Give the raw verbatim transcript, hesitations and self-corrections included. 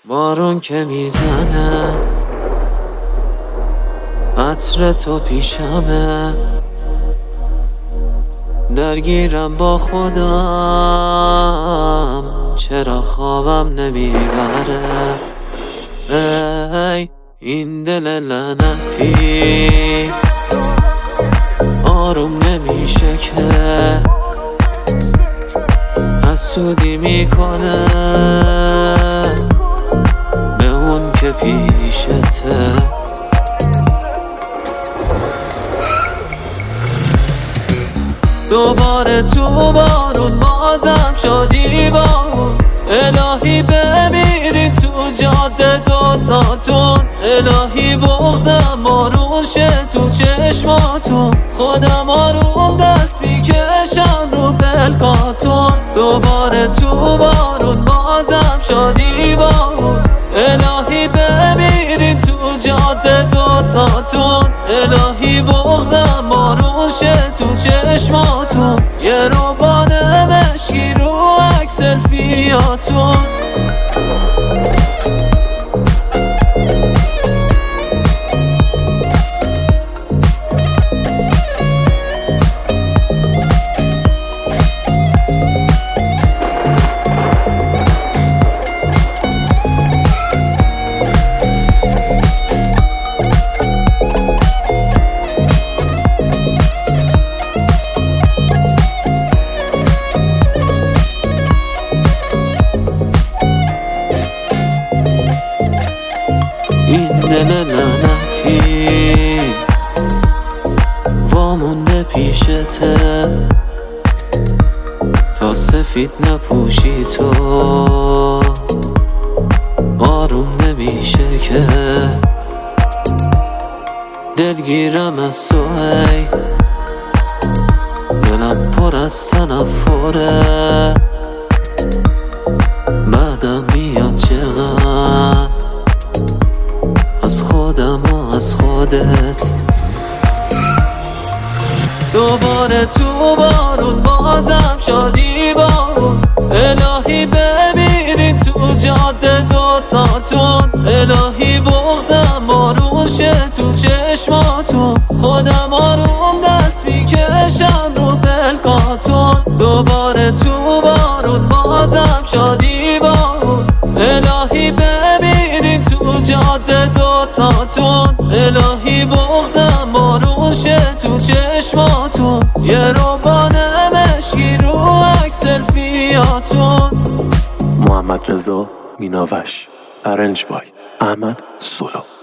بارون که میزنه عطر تو پیشمه، درگیرم با خودم چرا خوابم نمیبره. ای این دل لعنتی آروم نمیشه که، حسودی میکنه به اون که پیشته. دوباره تو بارون بازم شدی بارون، الهی بمیرین تو جاده دوتاتون، الهی بغضم بارون شه تو چشماتون، خودم آروم دست میکشم رو پلکاتون. دوباره تو بارون بازم شدی بارون، الهی بمیرین تو جاده دوتاتون، الهی بغضم بارون شه تو چشماتون، یه روبان مشکی رو عکس سلفیاتون. این دل لعنتی وامونده پیشته، تا سفید نپوشی تو آروم نمیشه که، دلگیرم از تو ای دلم پر از تنفره، بعدم میاد چقدر از خودم و از خودت. دوباره تو بارون بازم شدی بارون، الهی بمیرین تو جاده دوتاتون، الهی بغضم بارون شه تو چشماتون، خودم آروم دست میکشم رو پلکاتون. دوباره تو بارون بازم شدی بارون، الهی بمیرین تو جاده دوتاتون، الهی بغضم بارون شه تو چشماتون، یه روبان مشکی رو عکس سلفیاتون. محمد رضا میناوش، ارنج بای احمد سولو.